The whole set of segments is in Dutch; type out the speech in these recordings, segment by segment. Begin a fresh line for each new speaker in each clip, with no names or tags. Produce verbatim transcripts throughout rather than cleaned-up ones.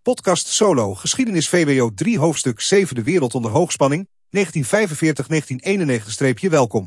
Podcast Solo, geschiedenis V W O drie hoofdstuk zeven De wereld onder hoogspanning, negentien vijfenveertig tot negentien eenennegentig. Welkom.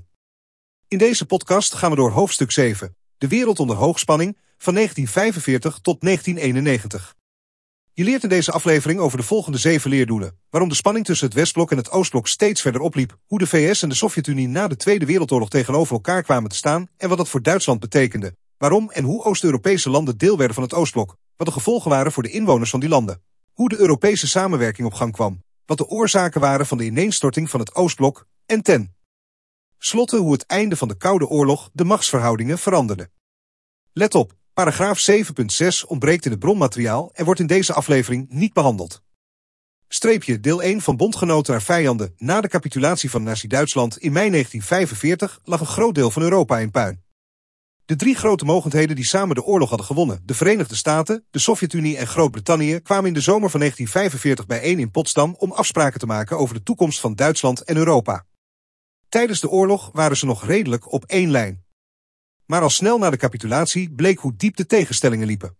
In deze podcast gaan we door hoofdstuk zeven, De wereld onder hoogspanning, van negentien vijfenveertig tot negentien eenennegentig. Je leert in deze aflevering over de volgende zeven leerdoelen: waarom de spanning tussen het Westblok en het Oostblok steeds verder opliep, hoe de V S en de Sovjet-Unie na de Tweede Wereldoorlog tegenover elkaar kwamen te staan en wat dat voor Duitsland betekende, waarom en hoe Oost-Europese landen deel werden van het Oostblok, wat de gevolgen waren voor de inwoners van die landen, hoe de Europese samenwerking op gang kwam, wat de oorzaken waren van de ineenstorting van het Oostblok, en ten slotte hoe het einde van de Koude Oorlog de machtsverhoudingen veranderde. Let op, paragraaf zeven punt zes ontbreekt in het bronmateriaal en wordt in deze aflevering niet behandeld. Streepje deel één van bondgenoten naar vijanden. Na de capitulatie van Nazi-Duitsland in mei negentien vijfenveertig lag een groot deel van Europa in puin. De drie grote mogendheden die samen de oorlog hadden gewonnen, de Verenigde Staten, de Sovjet-Unie en Groot-Brittannië, kwamen in de zomer van negentien vijfenveertig bijeen in Potsdam om afspraken te maken over de toekomst van Duitsland en Europa. Tijdens de oorlog waren ze nog redelijk op één lijn. Maar al snel na de capitulatie bleek hoe diep de tegenstellingen liepen.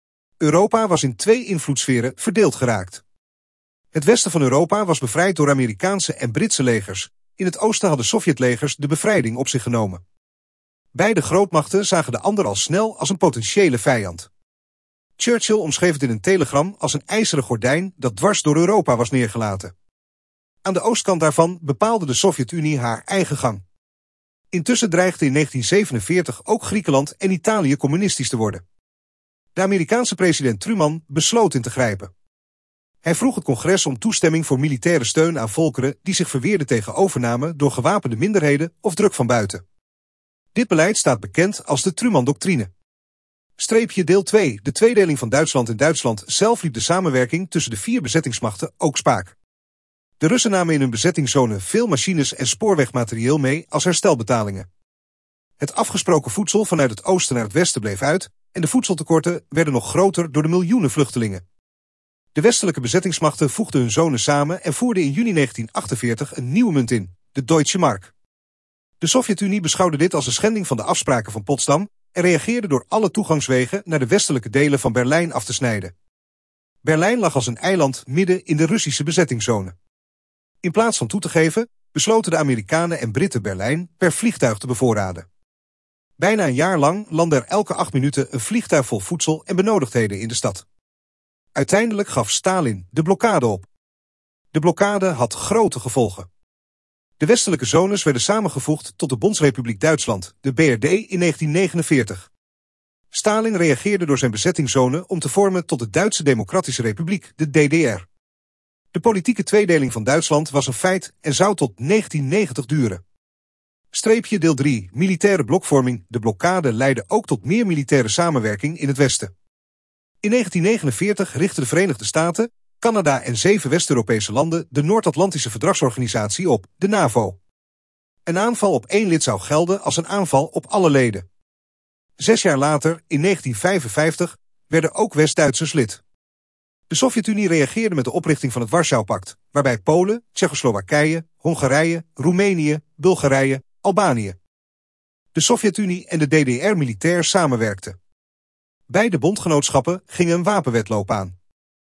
Europa was in twee invloedssferen verdeeld geraakt. Het westen van Europa was bevrijd door Amerikaanse en Britse legers. In het oosten hadden Sovjetlegers de bevrijding op zich genomen. Beide grootmachten zagen de ander al snel als een potentiële vijand. Churchill omschreef het in een telegram als een ijzeren gordijn dat dwars door Europa was neergelaten. Aan de oostkant daarvan bepaalde de Sovjet-Unie haar eigen gang. Intussen dreigden in negentien zevenenveertig ook Griekenland en Italië communistisch te worden. De Amerikaanse president Truman besloot in te grijpen. Hij vroeg het congres om toestemming voor militaire steun aan volkeren die zich verweerden tegen overname door gewapende minderheden of druk van buiten. Dit beleid staat bekend als de Truman-doctrine. Streepje deel twee. De tweedeling van Duitsland in Duitsland zelf liep de samenwerking tussen de vier bezettingsmachten ook spaak. De Russen namen in hun bezettingszone veel machines en spoorwegmaterieel mee als herstelbetalingen. Het afgesproken voedsel vanuit het oosten naar het westen bleef uit en de voedseltekorten werden nog groter door de miljoenen vluchtelingen. De westelijke bezettingsmachten voegden hun zonen samen en voerden in juni negentien achtenveertig een nieuwe munt in, de Deutsche Mark. De Sovjet-Unie beschouwde dit als een schending van de afspraken van Potsdam en reageerde door alle toegangswegen naar de westelijke delen van Berlijn af te snijden. Berlijn lag als een eiland midden in de Russische bezettingszone. In plaats van toe te geven, besloten de Amerikanen en Britten Berlijn per vliegtuig te bevoorraden. Bijna een jaar lang landde er elke acht minuten een vliegtuig vol voedsel en benodigdheden in de stad. Uiteindelijk gaf Stalin de blokkade op. De blokkade had grote gevolgen. De westelijke zones werden samengevoegd tot de Bondsrepubliek Duitsland, de B R D, in negentien negenenveertig. Stalin reageerde door zijn bezettingszone om te vormen tot de Duitse Democratische Republiek, de D D R. De politieke tweedeling van Duitsland was een feit en zou tot negentien negentig duren. Streepje deel drie. Militaire blokvorming. De blokkade leidde ook tot meer militaire samenwerking in het westen. In negentien negenenveertig richtten de Verenigde Staten, Canada en zeven West-Europese landen de Noord-Atlantische Verdragsorganisatie op, de NAVO. Een aanval op één lid zou gelden als een aanval op alle leden. Zes jaar later, in negentien vijfenvijftig, werden ook West-Duitsers lid. De Sovjet-Unie reageerde met de oprichting van het Warschau-pact, waarbij Polen, Tsjechoslowakije, Hongarije, Roemenië, Bulgarije, Albanië, de Sovjet-Unie en de D D R militair samenwerkten. Beide bondgenootschappen gingen een wapenwedloop aan.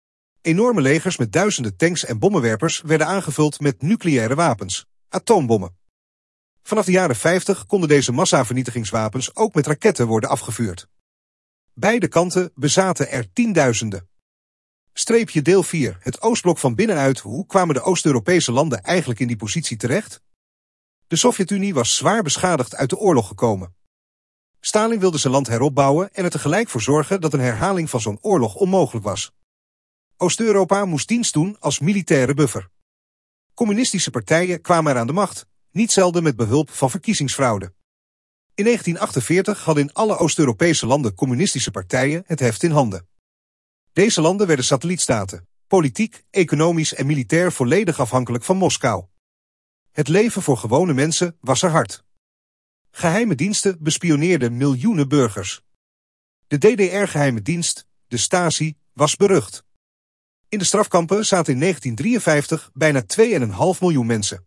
Enorme legers met duizenden tanks en bommenwerpers werden aangevuld met nucleaire wapens, atoombommen. Vanaf de jaren vijftig konden deze massavernietigingswapens ook met raketten worden afgevuurd. Beide kanten bezaten er tienduizenden. Streepje deel vier. Het Oostblok van binnenuit. Hoe kwamen de Oost-Europese landen eigenlijk in die positie terecht? De Sovjet-Unie was zwaar beschadigd uit de oorlog gekomen. Stalin wilde zijn land heropbouwen en er tegelijk voor zorgen dat een herhaling van zo'n oorlog onmogelijk was. Oost-Europa moest dienst doen als militaire buffer. Communistische partijen kwamen er aan de macht, niet zelden met behulp van verkiezingsfraude. In negentien achtenveertig hadden in alle Oost-Europese landen communistische partijen het heft in handen. Deze landen werden satellietstaten, politiek, economisch en militair volledig afhankelijk van Moskou. Het leven voor gewone mensen was er hard. Geheime diensten bespioneerden miljoenen burgers. De D D R-geheime dienst, de Stasi, was berucht. In de strafkampen zaten in negentien drieënvijftig bijna twee komma vijf miljoen mensen.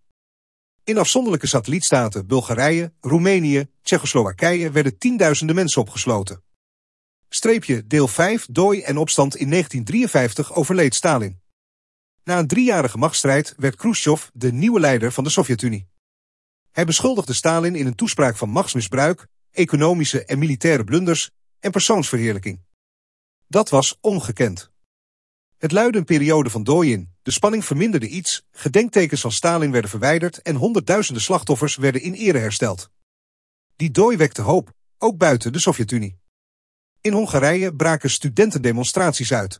In afzonderlijke satellietstaten Bulgarije, Roemenië, Tsjechoslowakije werden tienduizenden mensen opgesloten. Streepje deel vijf Dooi en opstand in negentien drieënvijftig overleed Stalin. Na een driejarige machtsstrijd werd Khrushchev de nieuwe leider van de Sovjet-Unie. Hij beschuldigde Stalin in een toespraak van machtsmisbruik, economische en militaire blunders en persoonsverheerlijking. Dat was ongekend. Het luidde een periode van dooi in, de spanning verminderde iets, gedenktekens van Stalin werden verwijderd en honderdduizenden slachtoffers werden in ere hersteld. Die dooi wekte hoop, ook buiten de Sovjet-Unie. In Hongarije braken studentendemonstraties uit.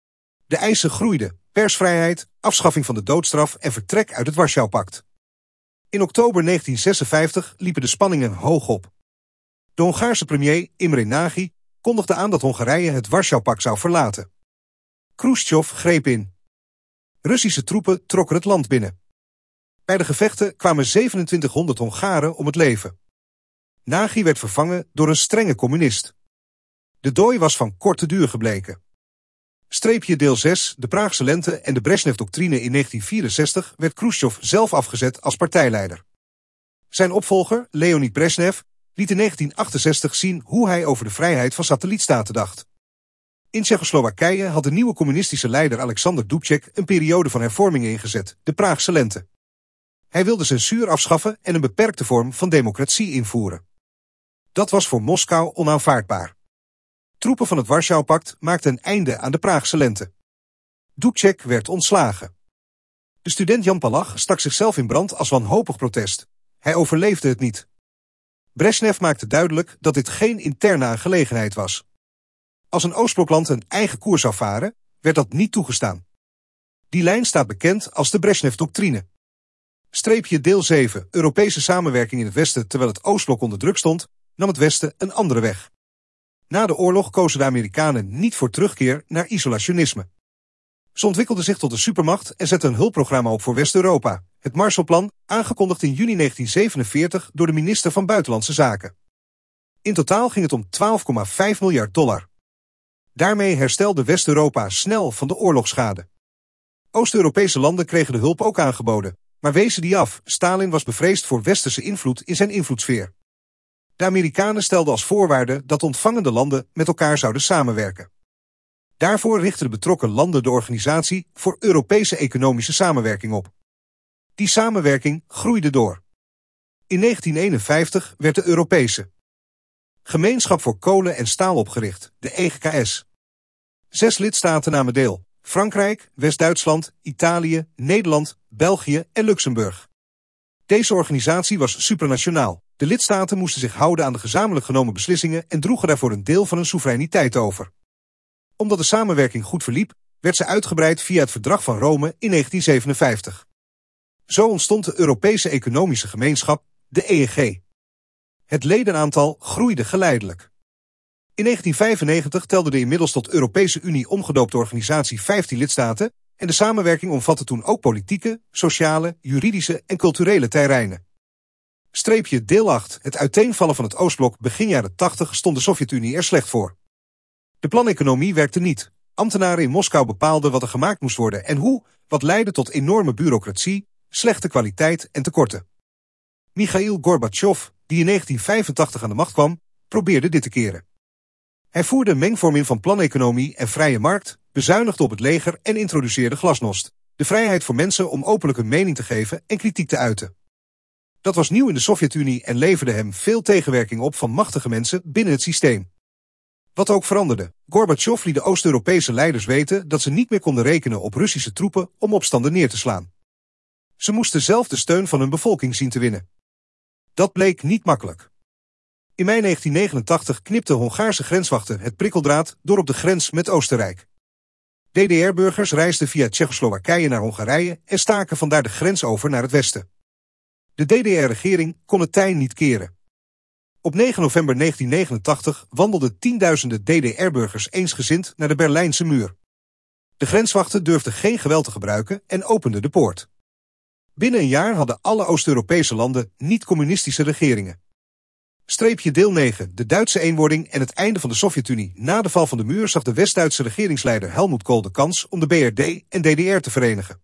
De eisen groeiden, persvrijheid, afschaffing van de doodstraf en vertrek uit het Warschau-pact. In oktober negentien zesenvijftig liepen de spanningen hoog op. De Hongaarse premier Imre Nagy kondigde aan dat Hongarije het Warschau-pact zou verlaten. Khrushchev greep in. Russische troepen trokken het land binnen. Bij de gevechten kwamen zevenentwintighonderd Hongaren om het leven. Nagy werd vervangen door een strenge communist. De dooi was van korte duur gebleken. Streepje deel zes, de Praagse lente en de Brezhnev-doctrine in negentien vierenzestig werd Khrushchev zelf afgezet als partijleider. Zijn opvolger, Leonid Brezhnev, liet in negentien achtenzestig zien hoe hij over de vrijheid van satellietstaten dacht. In Tsjechoslowakije had de nieuwe communistische leider Alexander Dubček een periode van hervormingen ingezet, de Praagse lente. Hij wilde censuur afschaffen en een beperkte vorm van democratie invoeren. Dat was voor Moskou onaanvaardbaar. Troepen van het Warschau-pact maakten een einde aan de Praagse lente. Dubček werd ontslagen. De student Jan Palach stak zichzelf in brand als wanhopig protest. Hij overleefde het niet. Brezhnev maakte duidelijk dat dit geen interne aangelegenheid was. Als een Oostblokland een eigen koers zou varen, werd dat niet toegestaan. Die lijn staat bekend als de Brezhnev-doctrine. Streepje deel zeven, Europese samenwerking in het Westen terwijl het Oostblok onder druk stond, nam het Westen een andere weg. Na de oorlog kozen de Amerikanen niet voor terugkeer naar isolationisme. Ze ontwikkelden zich tot een supermacht en zetten een hulpprogramma op voor West-Europa, het Marshallplan, aangekondigd in juni negentien zevenenveertig door de minister van Buitenlandse Zaken. In totaal ging het om twaalf komma vijf miljard dollar. Daarmee herstelde West-Europa snel van de oorlogsschade. Oost-Europese landen kregen de hulp ook aangeboden, maar wezen die af. Stalin was bevreesd voor westerse invloed in zijn invloedssfeer. De Amerikanen stelden als voorwaarde dat ontvangende landen met elkaar zouden samenwerken. Daarvoor richtten de betrokken landen de Organisatie voor Europese Economische Samenwerking op. Die samenwerking groeide door. In negentien eenenvijftig werd de Europese Gemeenschap voor Kolen en Staal opgericht, de E G K S. Zes lidstaten namen deel: Frankrijk, West-Duitsland, Italië, Nederland, België en Luxemburg. Deze organisatie was supranationaal. De lidstaten moesten zich houden aan de gezamenlijk genomen beslissingen en droegen daarvoor een deel van hun soevereiniteit over. Omdat de samenwerking goed verliep, werd ze uitgebreid via het Verdrag van Rome in negentien zevenenvijftig. Zo ontstond de Europese Economische Gemeenschap, de E E G. Het ledenaantal groeide geleidelijk. In negentien vijfennegentig telde de inmiddels tot Europese Unie omgedoopte organisatie vijftien lidstaten en de samenwerking omvatte toen ook politieke, sociale, juridische en culturele terreinen. Streepje deel acht, het uiteenvallen van het Oostblok begin jaren tachtig stond de Sovjet-Unie er slecht voor. De planeconomie werkte niet. Ambtenaren in Moskou bepaalden wat er gemaakt moest worden en hoe, wat leidde tot enorme bureaucratie, slechte kwaliteit en tekorten. Michail Gorbachev, die in negentien vijfentachtig aan de macht kwam, probeerde dit te keren. Hij voerde een mengvorm in van planeconomie en vrije markt, bezuinigde op het leger en introduceerde glasnost, de vrijheid voor mensen om openlijk hun mening te geven en kritiek te uiten. Dat was nieuw in de Sovjet-Unie en leverde hem veel tegenwerking op van machtige mensen binnen het systeem. Wat ook veranderde. Gorbachev liet de Oost-Europese leiders weten dat ze niet meer konden rekenen op Russische troepen om opstanden neer te slaan. Ze moesten zelf de steun van hun bevolking zien te winnen. Dat bleek niet makkelijk. In mei negentien negenentachtig knipten Hongaarse grenswachten het prikkeldraad door op de grens met Oostenrijk. D D R-burgers reisden via Tsjechoslowakije naar Hongarije en staken vandaar de grens over naar het westen. De D D R-regering kon het tij niet keren. Op negen november negentien negenentachtig wandelden tienduizenden D D R-burgers eensgezind naar de Berlijnse muur. De grenswachten durfden geen geweld te gebruiken en openden de poort. Binnen een jaar hadden alle Oost-Europese landen niet-communistische regeringen. Streepje deel negen, de Duitse eenwording en het einde van de Sovjet-Unie. Na de val van de muur zag de West-Duitse regeringsleider Helmut Kohl de kans om de B R D en D D R te verenigen.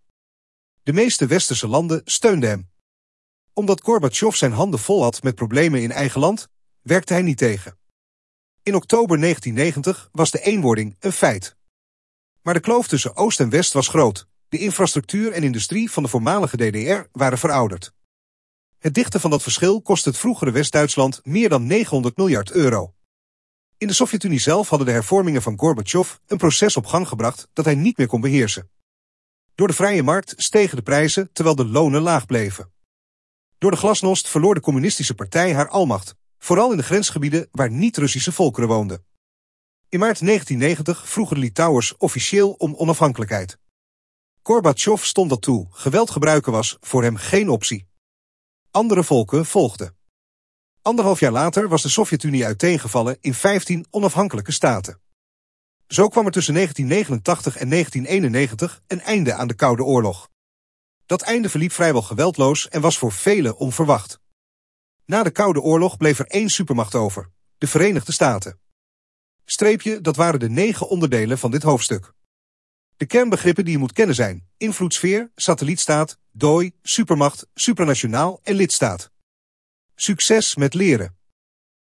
De meeste westerse landen steunden hem. Omdat Gorbachev zijn handen vol had met problemen in eigen land, werkte hij niet tegen. In oktober negentiennegentig was de eenwording een feit. Maar de kloof tussen Oost en West was groot. De infrastructuur en industrie van de voormalige D D R waren verouderd. Het dichten van dat verschil kostte het vroegere West-Duitsland meer dan negenhonderd miljard euro. In de Sovjet-Unie zelf hadden de hervormingen van Gorbachev een proces op gang gebracht dat hij niet meer kon beheersen. Door de vrije markt stegen de prijzen terwijl de lonen laag bleven. Door de glasnost verloor de communistische partij haar almacht, vooral in de grensgebieden waar niet-Russische volkeren woonden. In maart negentiennegentig vroegen de Litouwers officieel om onafhankelijkheid. Gorbachev stond dat toe, geweld gebruiken was voor hem geen optie. Andere volken volgden. Anderhalf jaar later was de Sovjet-Unie uiteengevallen in vijftien onafhankelijke staten. Zo kwam er tussen negentien negenentachtig en negentien eenennegentig een einde aan de Koude Oorlog. Dat einde verliep vrijwel geweldloos en was voor velen onverwacht. Na de Koude Oorlog bleef er één supermacht over, de Verenigde Staten. Streepje, dat waren de negen onderdelen van dit hoofdstuk. De kernbegrippen die je moet kennen zijn: invloedssfeer, satellietstaat, dooi, supermacht, supranationaal en lidstaat. Succes met leren!